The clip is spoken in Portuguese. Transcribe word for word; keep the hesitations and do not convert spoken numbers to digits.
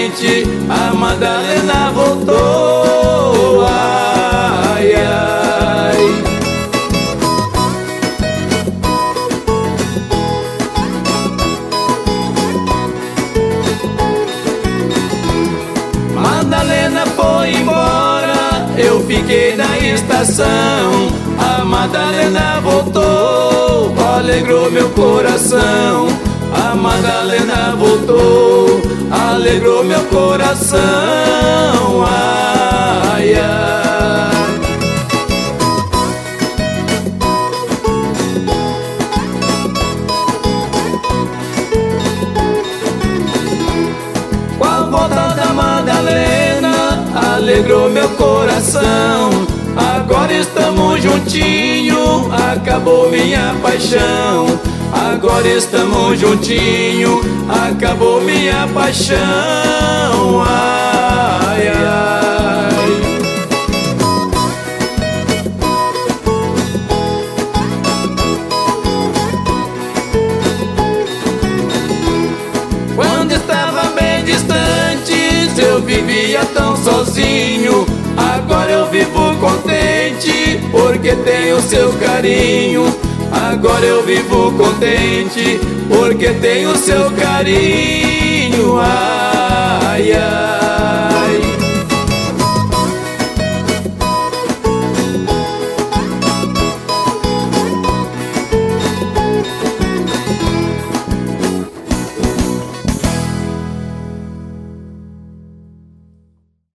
contente, a Madalena voltou. Ai, ai. Madalena foi embora, eu fiquei na estação. A Madalena voltou, alegrou meu coração. A Madalena voltou, alegrou meu coração. Ai, ai. Com a volta da Madalena, alegrou meu coração. Agora estamos juntinho, acabou minha paixão. Agora estamos juntinho, acabou minha paixão. Ai, ai. Quando estava bem distante, eu vivia tão sozinho. Agora eu vivo contente, porque tenho seu carinho. Agora eu vivo contente, porque tenho seu carinho. Ai, ai.